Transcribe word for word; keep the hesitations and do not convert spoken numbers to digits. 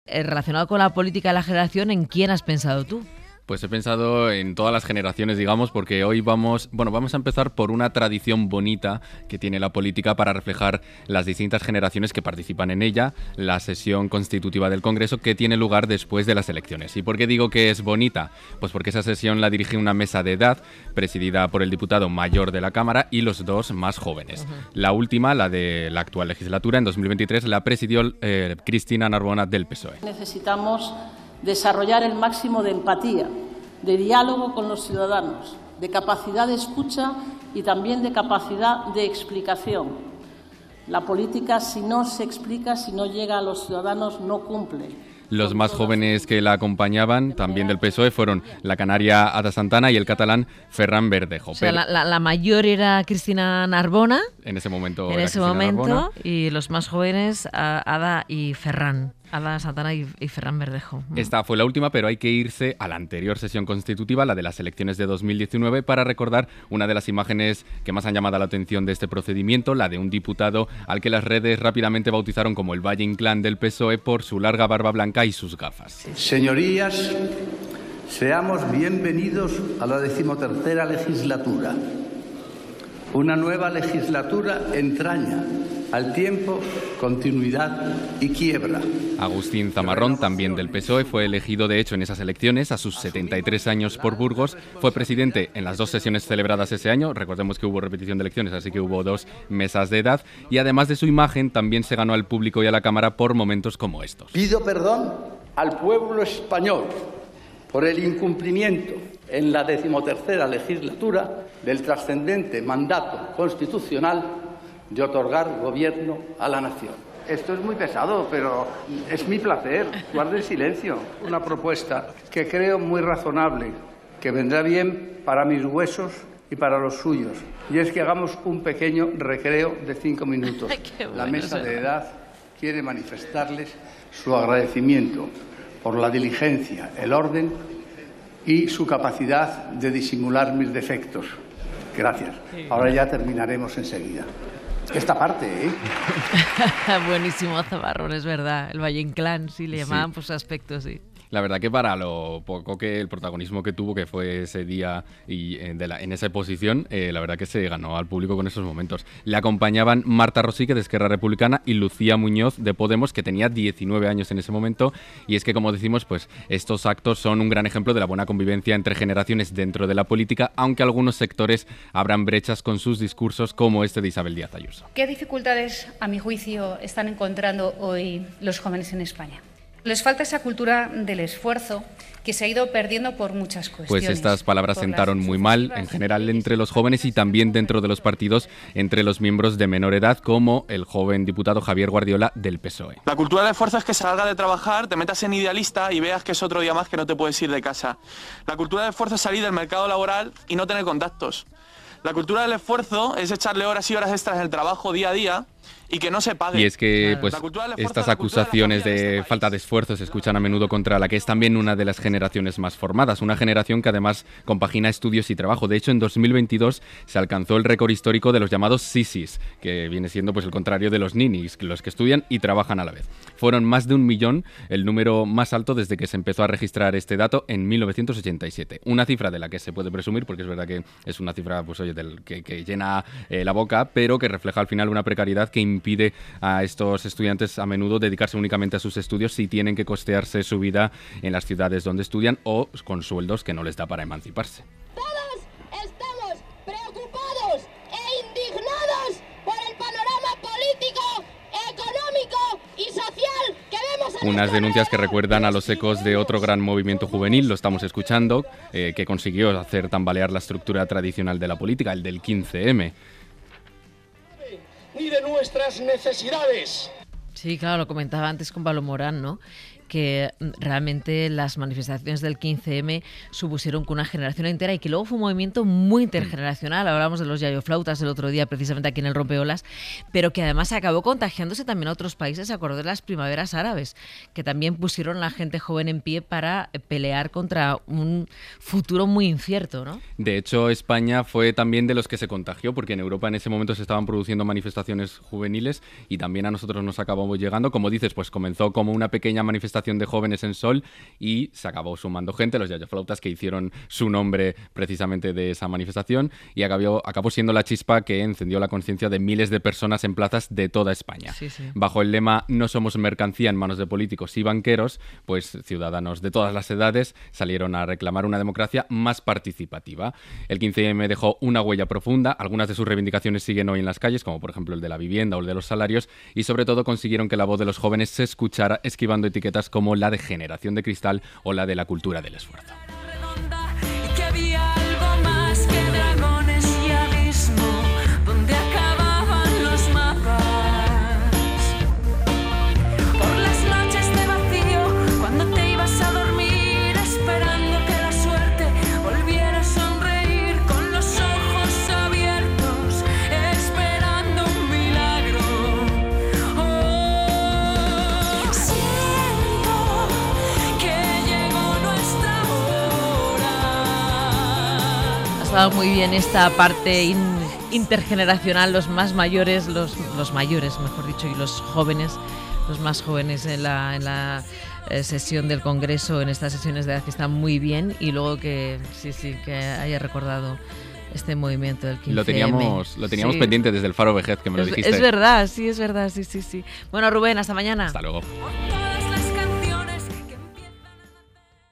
Eh, relacionado con la política de la generación, ¿en quién has pensado tú? Pues he pensado en todas las generaciones, digamos, porque hoy vamos, bueno, vamos a empezar por una tradición bonita que tiene la política para reflejar las distintas generaciones que participan en ella, la sesión constitutiva del Congreso que tiene lugar después de las elecciones. ¿Y por qué digo que es bonita? Pues porque esa sesión la dirige una mesa de edad presidida por el diputado mayor de la Cámara y los dos más jóvenes. Uh-huh. La última, la de la actual legislatura, en dos mil veintitrés, la presidió eh, Cristina Narbona del P S O E. Necesitamos desarrollar el máximo de empatía, de diálogo con los ciudadanos, de capacidad de escucha y también de capacidad de explicación. La política, si no se explica, si no llega a los ciudadanos, no cumple. Los más jóvenes que la acompañaban, también del P S O E, fueron la canaria Ada Santana y el catalán Ferran Verdejo. O sea, la, la, la mayor era Cristina Narbona. En ese momento En era ese Cristina momento, Narbona. Y los más jóvenes, Ada y Ferran. Ada Santana y, y Ferran Verdejo. Esta fue la última, pero hay que irse a la anterior sesión constitutiva, la de las elecciones de dos mil diecinueve, para recordar una de las imágenes que más han llamado la atención de este procedimiento, la de un diputado al que las redes rápidamente bautizaron como el Valle Inclán del P S O E por su larga barba blanca y sus gafas. Señorías, seamos bienvenidos a la decimotercera legislatura. Una nueva legislatura entraña al tiempo, continuidad y quiebra. Agustín Zamarrón, también del P S O E, fue elegido de hecho en esas elecciones a sus setenta y tres años por Burgos. Fue presidente en las dos sesiones celebradas ese año. Recordemos que hubo repetición de elecciones, así que hubo dos mesas de edad. Y además de su imagen, también se ganó al público y a la Cámara por momentos como estos. Pido perdón al pueblo español por el incumplimiento en la decimotercera legislatura del trascendente mandato constitucional de otorgar gobierno a la nación. Esto es muy pesado, pero es mi placer. Guarde silencio. Una propuesta que creo muy razonable, que vendrá bien para mis huesos y para los suyos. Y es que hagamos un pequeño recreo de cinco minutos. Bueno, la mesa de edad quiere manifestarles su agradecimiento por la diligencia, el orden y su capacidad de disimular mis defectos. Gracias. Ahora ya terminaremos enseguida. Esta parte, ¿eh? Buenísimo Zamarrón, es verdad. El Valle Inclán, sí, le llamaban Sí. por sus aspectos, sí. La verdad que para lo poco que el protagonismo que tuvo, que fue ese día y eh, de la, en esa posición, eh, la verdad que se ganó al público con esos momentos. Le acompañaban Marta Rosique, de Esquerra Republicana, y Lucía Muñoz, de Podemos, que tenía diecinueve años en ese momento. Y es que, como decimos, pues estos actos son un gran ejemplo de la buena convivencia entre generaciones dentro de la política, aunque algunos sectores abran brechas con sus discursos, como este de Isabel Díaz Ayuso. ¿Qué dificultades, a mi juicio, están encontrando hoy los jóvenes en España? Les falta esa cultura del esfuerzo que se ha ido perdiendo por muchas cuestiones. Pues estas palabras sentaron muy mal, en general entre los jóvenes y también dentro de los partidos, entre los miembros de menor edad, como el joven diputado Javier Guardiola del P S O E. La cultura del esfuerzo es que salgas de trabajar, te metas en idealista y veas que es otro día más que no te puedes ir de casa. La cultura del esfuerzo es salir del mercado laboral y no tener contactos. La cultura del esfuerzo es echarle horas y horas extras en el trabajo día a día y que no se pague. Y es que pues esfuerzo, estas acusaciones de, de falta de esfuerzo se escuchan a menudo contra la que es también una de las generaciones más formadas, una generación que además compagina estudios y trabajo. De hecho, en dos mil veintidós se alcanzó el récord histórico de los llamados sisis, que viene siendo pues el contrario de los ninis, los que estudian y trabajan a la vez. Fueron más de un millón, el número más alto desde que se empezó a registrar este dato en mil novecientos ochenta y siete. Una cifra de la que se puede presumir, porque es verdad que es una cifra pues oye, del, que, que llena eh, la boca, pero que refleja al final una precariedad que impide a estos estudiantes a menudo dedicarse únicamente a sus estudios si tienen que costearse su vida en las ciudades donde estudian o con sueldos que no les da para emanciparse. Todos estamos preocupados e indignados por el panorama político, económico y social que vemos en Unas denuncias que recuerdan a los ecos de otro gran movimiento juvenil, lo estamos escuchando, eh, que consiguió hacer tambalear la estructura tradicional de la política, el del quince eme. Ni de nuestras necesidades. Sí, claro, lo comentaba antes con Pablo Morán, ¿no? Que realmente las manifestaciones del quince eme supusieron que una generación entera y que luego fue un movimiento muy intergeneracional. Hablábamos de los yayoflautas el otro día, precisamente aquí en el Rompeolas, pero que además acabó contagiándose también a otros países. Se acordó de las primaveras árabes, que también pusieron a la gente joven en pie para pelear contra un futuro muy incierto, ¿no? De hecho, España fue también de los que se contagió, porque en Europa en ese momento se estaban produciendo manifestaciones juveniles y también a nosotros nos acabamos llegando. Como dices, pues comenzó como una pequeña manifestación manifestación de jóvenes en Sol y se acabó sumando gente, los yayoflautas, que hicieron su nombre precisamente de esa manifestación, y acabó, acabó siendo la chispa que encendió la conciencia de miles de personas en plazas de toda España. Sí, sí. Bajo el lema "No somos mercancía en manos de políticos y banqueros", pues ciudadanos de todas las edades salieron a reclamar una democracia más participativa. El quince eme dejó una huella profunda, algunas de sus reivindicaciones siguen hoy en las calles, como por ejemplo el de la vivienda o el de los salarios, y sobre todo consiguieron que la voz de los jóvenes se escuchara, esquivando etiquetas como la de generación de cristal o la de la cultura del esfuerzo. Ha estado muy bien esta parte in, intergeneracional, los más mayores, los, los mayores, mejor dicho, y los jóvenes, los más jóvenes en la, en la eh, sesión del Congreso, en estas sesiones de edad, que están muy bien, y luego que sí, sí, que haya recordado este movimiento del quince eme. Lo teníamos, lo teníamos sí. pendiente desde el Faro Vejez, que me lo es, dijiste. Es verdad, sí, es verdad, sí, sí, sí. Bueno, Rubén, hasta mañana. Hasta luego.